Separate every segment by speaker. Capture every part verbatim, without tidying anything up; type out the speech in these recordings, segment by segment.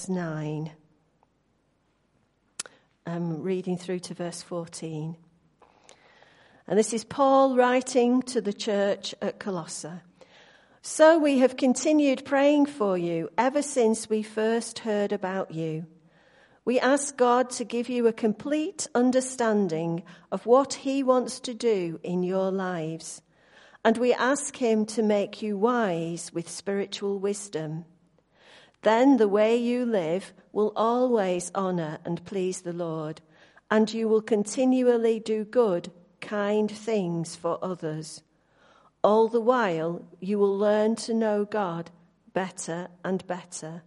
Speaker 1: nine. I'm reading through to verse fourteen. And this is Paul writing to the church at Colossae. So we have continued praying for you ever since we first heard about you. We ask God to give you a complete understanding of what he wants to do in your lives. And we ask him to make you wise with spiritual wisdom. Then the way you live will always honour and please the Lord, and you will continually do good, kind things for others. All the while, you will learn to know God better and better.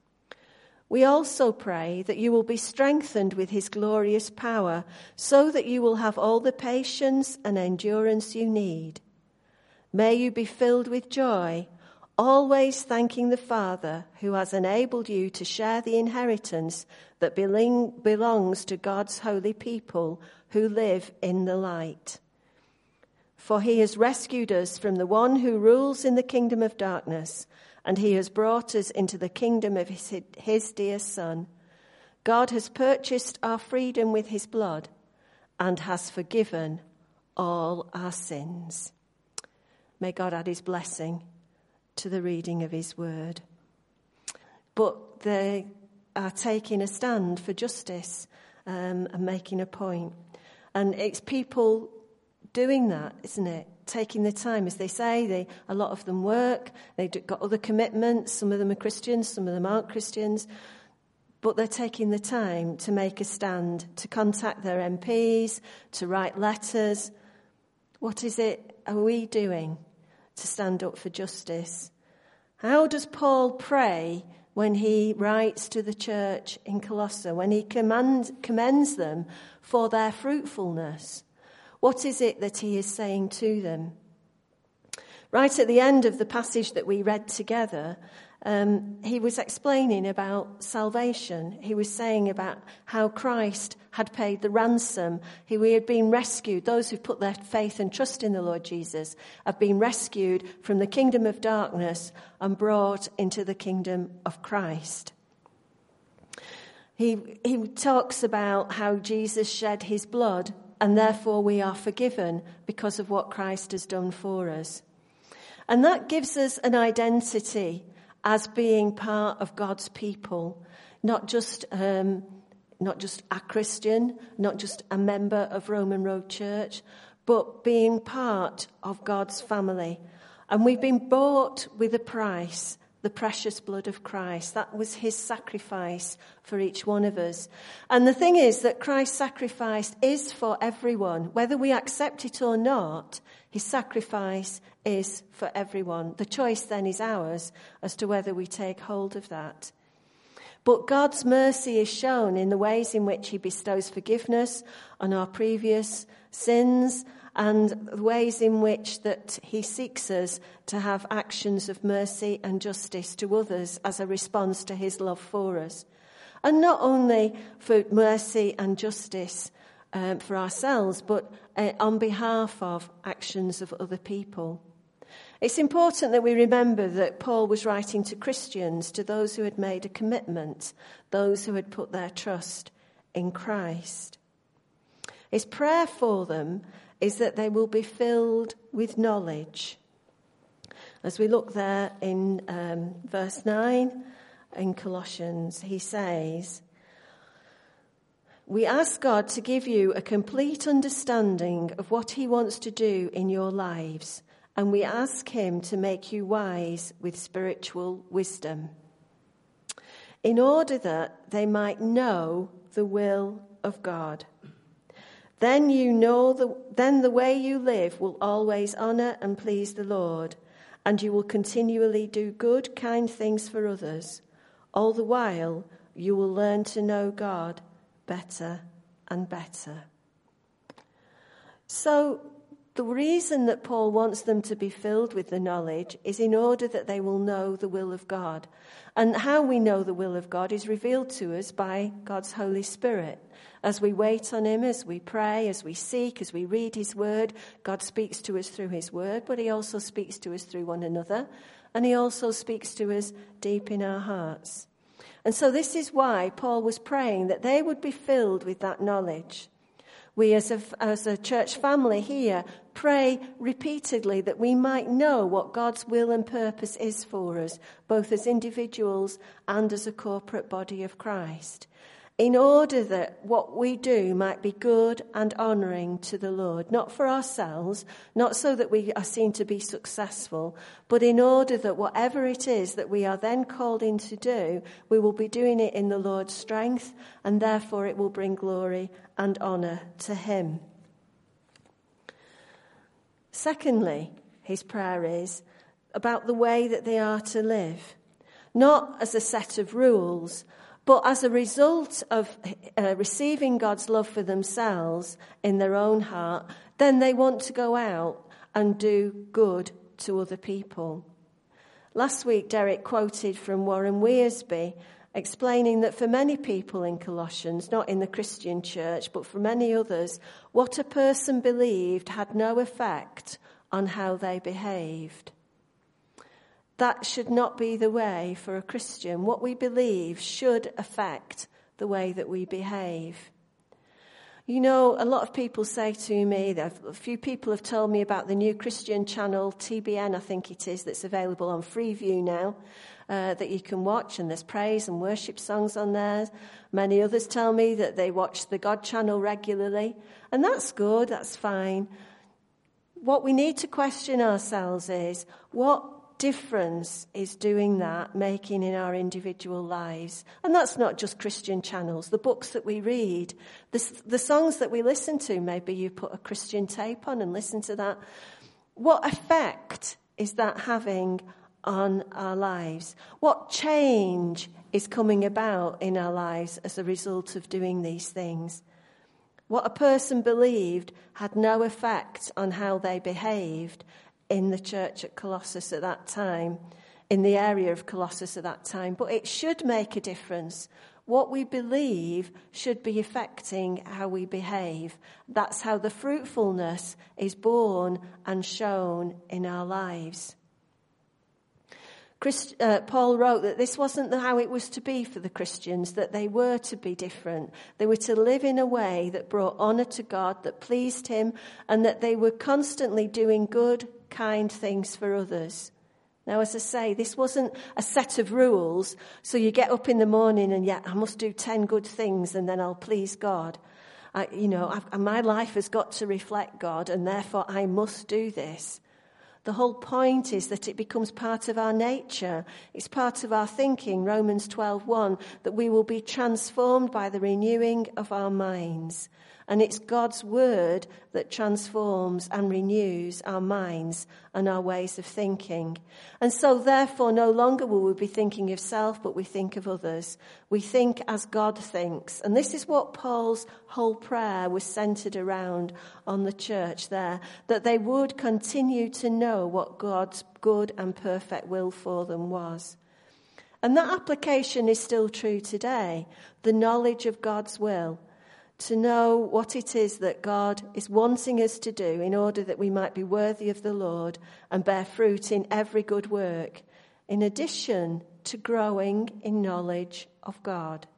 Speaker 1: We also pray that you will be strengthened with his glorious power, so that you will have all the patience and endurance you need. May you be filled with joy, always thanking the Father who has enabled you to share the inheritance that belongs to God's holy people who live in the light. For he has rescued us from the one who rules in the kingdom of darkness, and he has brought us into the kingdom of his, his dear Son. God has purchased our freedom with his blood and has forgiven all our sins. May God add his blessing to the reading of his word. But they are taking a stand for justice um, and making a point. And it's people doing that, isn't it? Taking the time, as they say, they a lot of them work, they've got other commitments, some of them are Christians, some of them aren't Christians, but they're taking the time to make a stand, to contact their M Ps, to write letters. What is it are we doing to stand up for justice? How does Paul pray when he writes to the church in Colossae, when he command, commends them for their fruitfulness? What is it that he is saying to them? Right at the end of the passage that we read together, um, he was explaining about salvation. He was saying about how Christ had paid the ransom. He, we had been rescued. Those who put their faith and trust in the Lord Jesus have been rescued from the kingdom of darkness and brought into the kingdom of Christ. He, he talks about how Jesus shed his blood, and therefore we are forgiven because of what Christ has done for us. And that gives us an identity as being part of God's people, not just um, not just a Christian, not just a member of Roman Road Church, but being part of God's family. And we've been bought with a price, the precious blood of Christ. That was his sacrifice for each one of us. And the thing is that Christ's sacrifice is for everyone. Whether we accept it or not, his sacrifice is for everyone. The choice then is ours as to whether we take hold of that. But God's mercy is shown in the ways in which he bestows forgiveness on our previous sins, and the ways in which that he seeks us to have actions of mercy and justice to others as a response to his love for us. And not only for mercy and justice um, for ourselves, but uh, on behalf of actions of other people. It's important that we remember that Paul was writing to Christians, to those who had made a commitment, those who had put their trust in Christ. His prayer for them is that they will be filled with knowledge. As we look there in um, verse nine in Colossians, he says, we ask God to give you a complete understanding of what he wants to do in your lives, and we ask him to make you wise with spiritual wisdom, in order that they might know the will of God. Then you know the, then the way you live will always honour and please the Lord, and you will continually do good, kind things for others. All the while, you will learn to know God better and better. So, the reason that Paul wants them to be filled with the knowledge is in order that they will know the will of God. And how we know the will of God is revealed to us by God's Holy Spirit. As we wait on him, as we pray, as we seek, as we read his word, God speaks to us through his word, but he also speaks to us through one another, and he also speaks to us deep in our hearts. And so this is why Paul was praying that they would be filled with that knowledge. We as a, as a church family here pray repeatedly that we might know what God's will and purpose is for us, both as individuals and as a corporate body of Christ, in order that what we do might be good and honouring to the Lord, not for ourselves, not so that we are seen to be successful, but in order that whatever it is that we are then called in to do, we will be doing it in the Lord's strength, and therefore it will bring glory and honour to him. Secondly, his prayer is about the way that they are to live, not as a set of rules, but as a result of uh, receiving God's love for themselves in their own heart, then they want to go out and do good to other people. Last week, Derek quoted from Warren Wiersbe, explaining that for many people in Colossians, not in the Christian church, but for many others, what a person believed had no effect on how they behaved. That should not be the way for a Christian. What we believe should affect the way that we behave. You know, a lot of people say to me, a few people have told me about the new Christian channel, T B N, I think it is, that's available on Freeview now, uh, that you can watch, and there's praise and worship songs on there. Many others tell me that they watch the God channel regularly, and that's good, that's fine. What we need to question ourselves is, what difference is doing that making in our individual lives? And that's not just Christian channels, the books that we read, the, the songs that we listen to. Maybe you put a Christian tape on and listen to that. What effect is that having on our lives? What change is coming about in our lives as a result of doing these things? What a person believed had no effect on how they behaved in the church at Colossus at that time, in the area of Colossus at that time. But it should make a difference. What we believe should be affecting how we behave. That's how the fruitfulness is born and shown in our lives. Christ, uh, Paul wrote that this wasn't how it was to be for the Christians, that they were to be different. They were to live in a way that brought honour to God, that pleased him, and that they were constantly doing good, kind things for others. Now, as I say, this wasn't a set of rules, so you get up in the morning and, yeah, I must do ten good things and then I'll please God. I, you know, I've, my life has got to reflect God, and therefore I must do this. The whole point is that it becomes part of our nature. It's part of our thinking, Romans twelve one, that we will be transformed by the renewing of our minds. And it's God's word that transforms and renews our minds and our ways of thinking. And so therefore no longer will we be thinking of self, but we think of others. We think as God thinks. And this is what Paul's whole prayer was centered around on the church there, that they would continue to know what God's good and perfect will for them was. And that application is still true today, the knowledge of God's will. To know what it is that God is wanting us to do in order that we might be worthy of the Lord and bear fruit in every good work, in addition to growing in knowledge of God.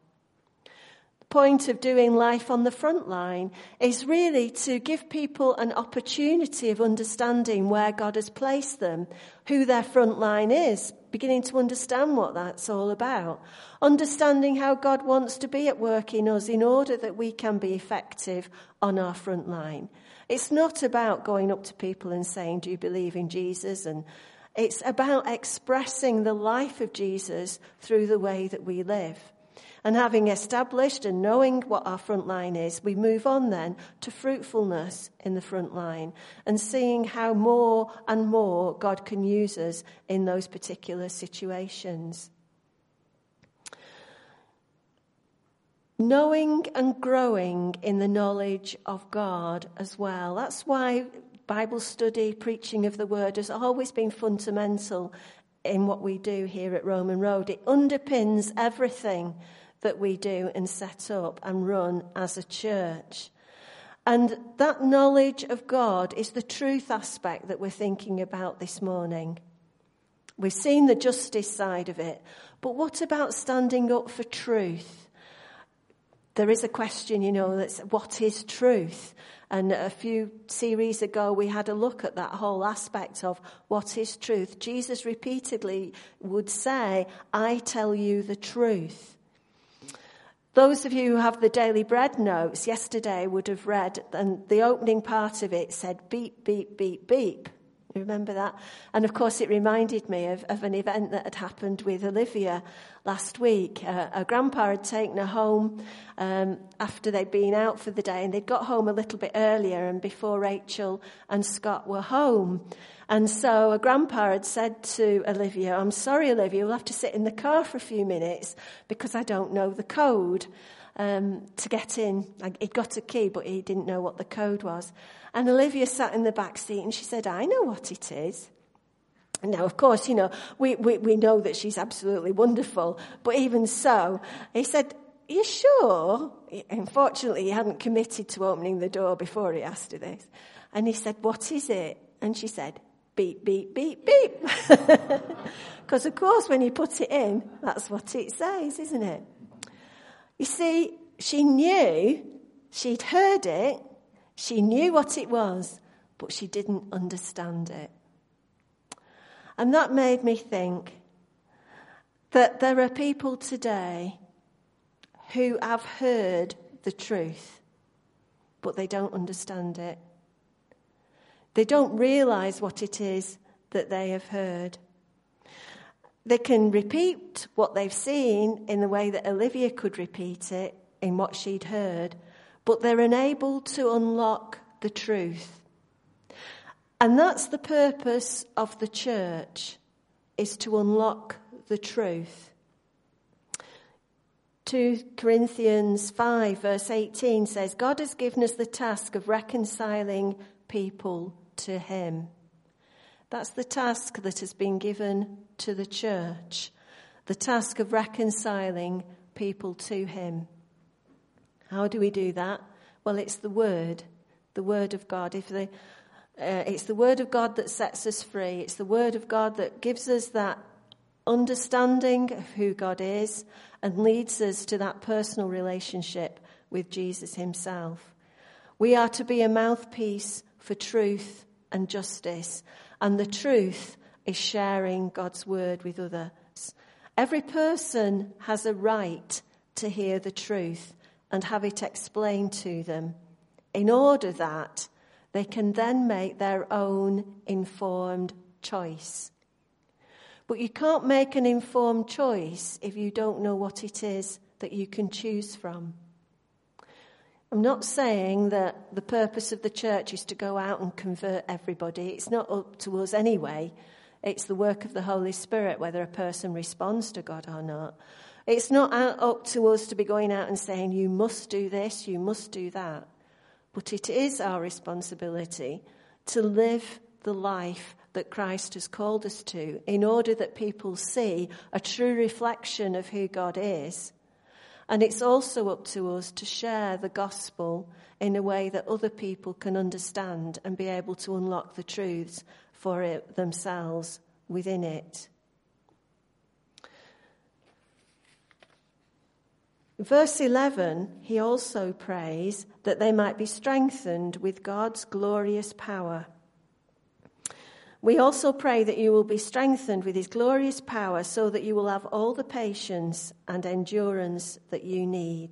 Speaker 1: The point of doing life on the front line is really to give people an opportunity of understanding where God has placed them, who their front line is, beginning to understand what that's all about, understanding how God wants to be at work in us in order that we can be effective on our front line. It's not about going up to people and saying, do you believe in Jesus? And it's about expressing the life of Jesus through the way that we live. And having established and knowing what our front line is, we move on then to fruitfulness in the front line and seeing how more and more God can use us in those particular situations. Knowing and growing in the knowledge of God as well. That's why Bible study, preaching of the word has always been fundamental in what we do here at Roman Road. It underpins everything that we do and set up and run as a church. And that knowledge of God is the truth aspect that we're thinking about this morning. We've seen the justice side of it, But what about standing up for truth? There is a question, you know, that's what is truth? And a few series ago, we had a look at that whole aspect of what is truth. Jesus repeatedly would say, I tell you the truth. Those of you who have the Daily Bread notes yesterday would have read, and the opening part of it said, beep, beep, beep, beep. You remember that? And of course, it reminded me of, of an event that had happened with Olivia last week. Uh, her grandpa had taken her home um, after they'd been out for the day, and they'd got home a little bit earlier and before Rachel and Scott were home. And so her grandpa had said to Olivia, I'm sorry, Olivia, we'll have to sit in the car for a few minutes because I don't know the code um, to get in. He'd got a key, but he didn't know what the code was. And Olivia sat in the back seat and she said, I know what it is. Now, of course, you know, we, we, we know that she's absolutely wonderful. But even so, he said, are you sure? Unfortunately, he hadn't committed to opening the door before he asked her this. And he said, what is it? And she said, beep, beep, beep, beep. Because, of course, when you put it in, that's what it says, isn't it? You see, she knew, she'd heard it, she knew what it was, but she didn't understand it. And that made me think that there are people today who have heard the truth, but they don't understand it. They don't realise what it is that they have heard. They can repeat what they've seen in the way that Olivia could repeat it in what she'd heard, but they're unable to unlock the truth. And that's the purpose of the church, is to unlock the truth. Second Corinthians five verse eighteen says, God has given us the task of reconciling people to him. That's the task that has been given to the church, the task of reconciling people to him. How do we do that? Well, it's the word, the word of God. If the, uh, it's the word of God that sets us free. It's the word of God that gives us that understanding of who God is and leads us to that personal relationship with Jesus himself. We are to be a mouthpiece for truth and justice, and the truth is sharing God's word with others. Every person has a right to hear the truth and have it explained to them in order that they can then make their own informed choice. But you can't make an informed choice if you don't know what it is that you can choose from. I'm not saying that the purpose of the church is to go out and convert everybody. It's not up to us anyway. It's the work of the Holy Spirit whether a person responds to God or not. It's not up to us to be going out and saying, you must do this, you must do that. But it is our responsibility to live the life that Christ has called us to in order that people see a true reflection of who God is. And it's also up to us to share the gospel in a way that other people can understand and be able to unlock the truths for it themselves within it. Verse eleven, he also prays that they might be strengthened with God's glorious power. We also pray that you will be strengthened with his glorious power so that you will have all the patience and endurance that you need.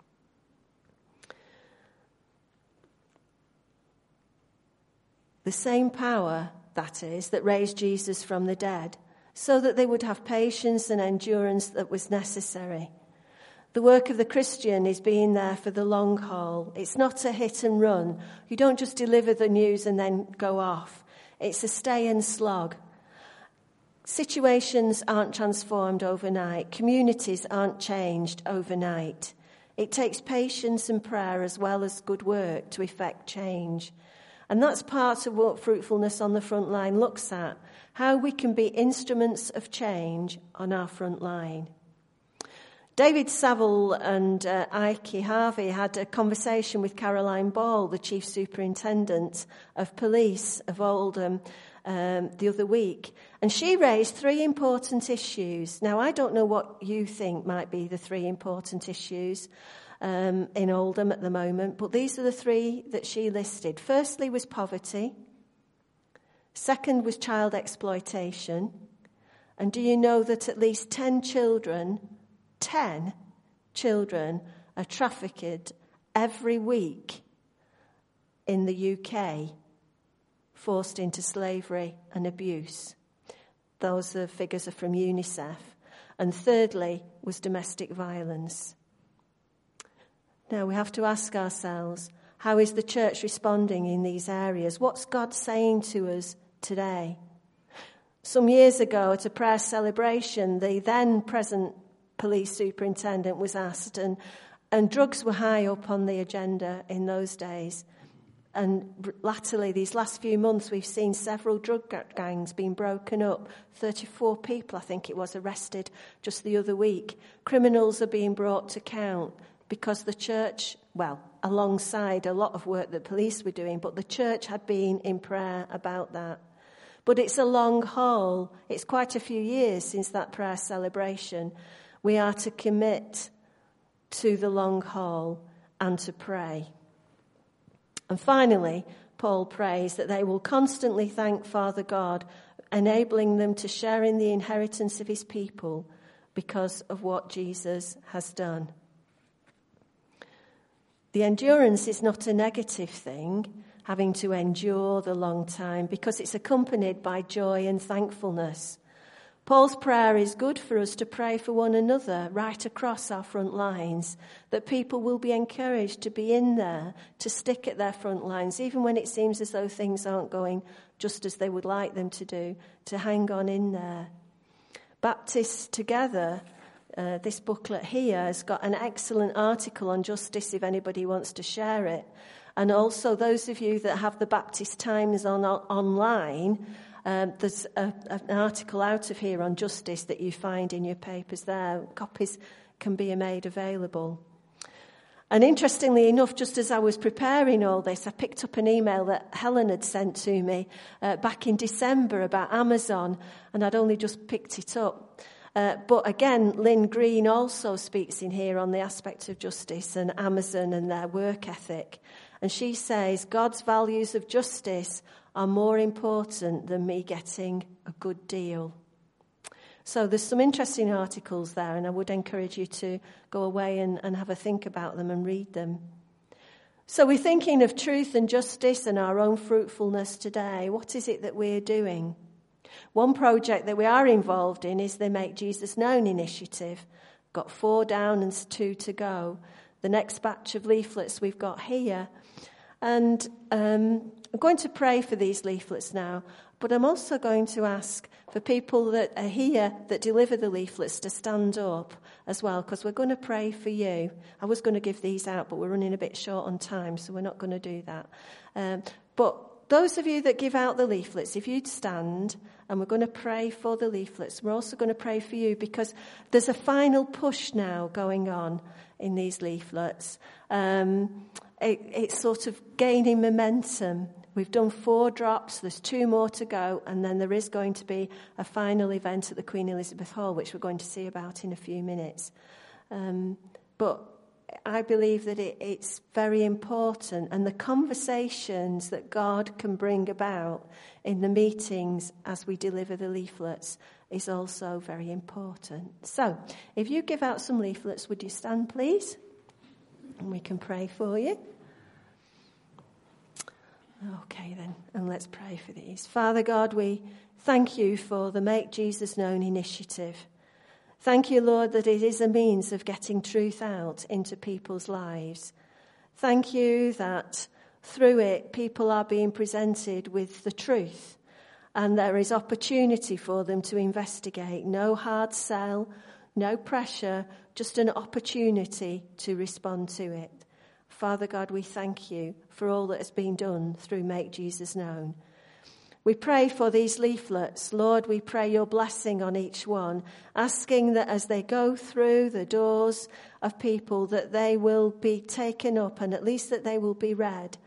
Speaker 1: The same power, that is, that raised Jesus from the dead, so that they would have patience and endurance that was necessary. The work of the Christian is being there for the long haul. It's not a hit and run. You don't just deliver the news and then go off. It's a stay and slog. Situations aren't transformed overnight. Communities aren't changed overnight. It takes patience and prayer as well as good work to effect change. And that's part of what Fruitfulness on the Front Line looks at, how we can be instruments of change on our front line. David Saville and uh, Ike Harvey had a conversation with Caroline Ball, the Chief Superintendent of Police of Oldham, um, the other week. And she raised three important issues. Now, I don't know what you think might be the three important issues um, in Oldham at the moment, but these are the three that she listed. Firstly was poverty. Second was child exploitation. And do you know that at least ten children, ten children are trafficked every week in the U K, forced into slavery and abuse? Those are figures are from UNICEF. And thirdly was domestic violence. Now we have to ask ourselves, how is the church responding in these areas? What's God saying to us today? Some years ago at a prayer celebration, the then present police superintendent was asked, and, and drugs were high up on the agenda in those days. And latterly, these last few months, we've seen several drug gangs being broken up. thirty-four people, I think it was, arrested just the other week. Criminals are being brought to count because the church, well, alongside a lot of work that police were doing, but the church had been in prayer about that. But it's a long haul. It's quite a few years since that prayer celebration. We are to commit to the long haul and to pray. And finally, Paul prays that they will constantly thank Father God, enabling them to share in the inheritance of his people because of what Jesus has done. The endurance is not a negative thing, having to endure the long time, because it's accompanied by joy and thankfulness. Paul's prayer is good for us to pray for one another right across our front lines, that people will be encouraged to be in there, to stick at their front lines, even when it seems as though things aren't going just as they would like them to do, to hang on in there. Baptists Together, uh, this booklet here, has got an excellent article on justice if anybody wants to share it. And also those of you that have the Baptist Times on, on online, Um, there's a, an article out of here on justice that you find in your papers there. Copies can be made available. And interestingly enough, just as I was preparing all this, I picked up an email that Helen had sent to me uh, back in December about Amazon, and I'd only just picked it up. Uh, but again, Lynn Green also speaks in here on the aspect of justice and Amazon and their work ethic. And she says, God's values of justice are more important than me getting a good deal. So there's some interesting articles there, and I would encourage you to go away and, and have a think about them and read them. So we're thinking of truth and justice and our own fruitfulness today. What is it that we're doing? One project that we are involved in is the Make Jesus Known initiative. Got four down and two to go. The next batch of leaflets we've got here. And um, I'm going to pray for these leaflets now, but I'm also going to ask for people that are here that deliver the leaflets to stand up as well, because we're going to pray for you. I was going to give these out, but we're running a bit short on time, so we're not going to do that. Um, but those of you that give out the leaflets, if you'd stand, and we're going to pray for the leaflets. We're also going to pray for you, because there's a final push now going on in these leaflets. Um, it, it's sort of gaining momentum. We've done four drops, there's two more to go, and then there is going to be a final event at the Queen Elizabeth Hall, which we're going to see about in a few minutes. Um, but I believe that it, it's very important, and the conversations that God can bring about in the meetings as we deliver the leaflets is also very important. So, if you give out some leaflets, would you stand, please? And we can pray for you. Okay then, and let's pray for these. Father God, we thank you for the Make Jesus Known initiative. Thank you, Lord, that it is a means of getting truth out into people's lives. Thank you that through it, people are being presented with the truth, and there is opportunity for them to investigate. No hard sell, no pressure, just an opportunity to respond to it. Father God, we thank you for all that has been done through Make Jesus Known. We pray for these leaflets. Lord, we pray your blessing on each one, asking that as they go through the doors of people, that they will be taken up and at least that they will be read,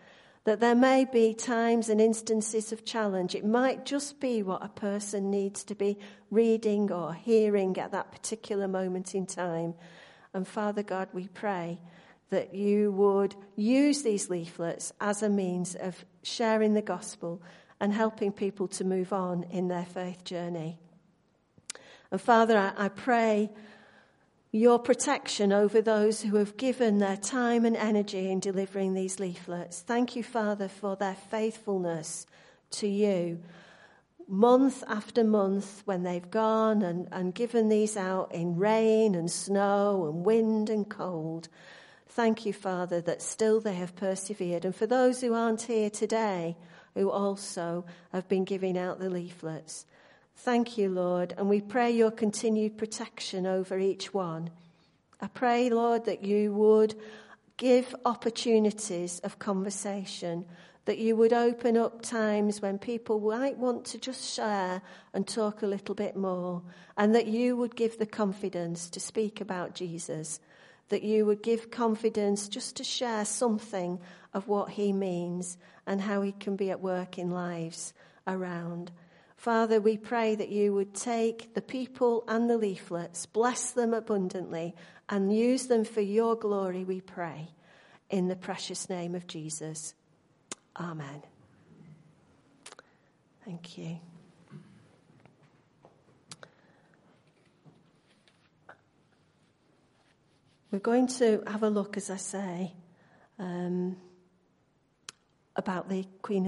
Speaker 1: that there may be times and instances of challenge. It might just be what a person needs to be reading or hearing at that particular moment in time. And Father God, we pray that you would use these leaflets as a means of sharing the gospel and helping people to move on in their faith journey. And Father, I, I pray your protection over those who have given their time and energy in delivering these leaflets. Thank you, Father, for their faithfulness to you. Month after month, when they've gone and, and given these out in rain and snow and wind and cold. Thank you, Father, that still they have persevered. And for those who aren't here today, who also have been giving out the leaflets, thank you, Lord, and we pray your continued protection over each one. I pray, Lord, that you would give opportunities of conversation, that you would open up times when people might want to just share and talk a little bit more, and that you would give the confidence to speak about Jesus, that you would give confidence just to share something of what he means and how he can be at work in lives around. Father, we pray that you would take the people and the leaflets, bless them abundantly, and use them for your glory, we pray, in the precious name of Jesus. Amen. Thank you. We're going to have a look, as I say, um, about the Queen